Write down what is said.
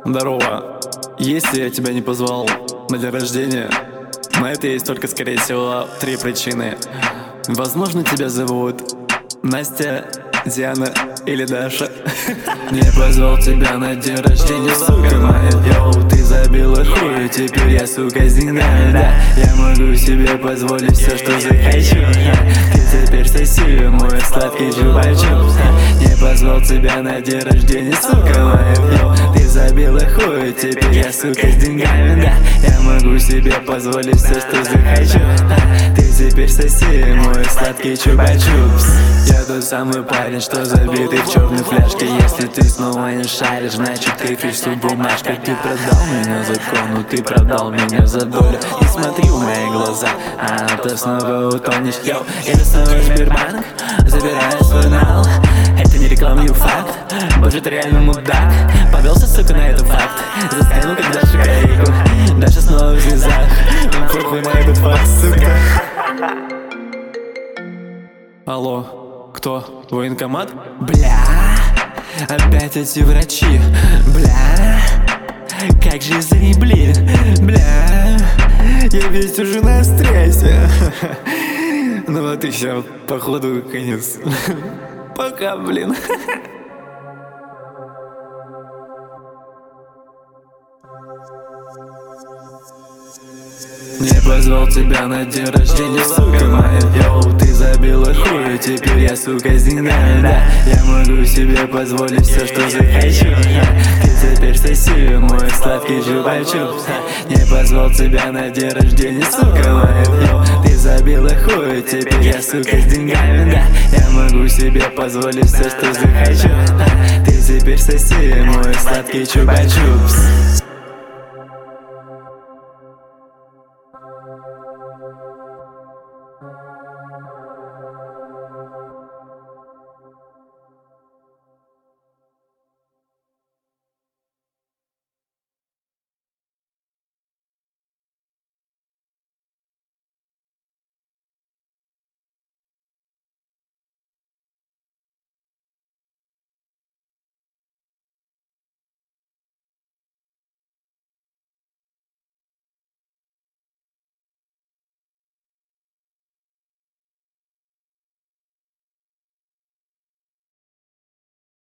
Здорово. Если я тебя не позвал на день рождения, на это есть только, скорее всего, 3 причины. Возможно, тебя зовут Настя, Диана или Даша. Не позвал тебя на день рождения, сука моя. Йоу, ты забила хуй, теперь я, сука, с деньгами, да. Я могу себе позволить все, что захочу. Ты теперь соси мой сладкий чупа-чупс. Не позвал тебя на день рождения, сука моя. Йоу, ты забила хуй, теперь я, сука, с деньгами, да. Я могу себе позволить все, что захочу. Ты теперь соси мой сладкий чупа-чупс. Я тот самый парень, что забитый в черной фляжке. Если ты снова не шаришь, значит ты фишь бумажка. Ты продал меня закону, ты продал меня за долю. Не смотри в мои глаза, а то снова утонешь. Йоу, это снова Сбербанк, забираю свой нал. Это не рекламный факт, боже, ты реально мудак. Повелся, сука, на этот факт, застану, как Даша Карейку. Даша снова в слезах, похуй на этот факт, сука. Алло, кто? Военкомат? Бля, опять эти врачи. Бля, как же заебли. Бля, я весь уже на стрессе. Ну вот и все, походу конец. Пока, блин. Не позвал тебя на день рождения, сука моя. Йоу, ты забила хуй, теперь я, сука, с деньгами, да. Я могу себе позволить все, что захочу. Ты теперь соси мой сладкий чупа-чупс. Не позвал тебя на день рождения, сука моя. Йоу, ты забила хуй, теперь я, сука, с деньгами, да. Я могу себе позволить все, что захочу. Ты теперь соси мой сладкий чупа-чупс.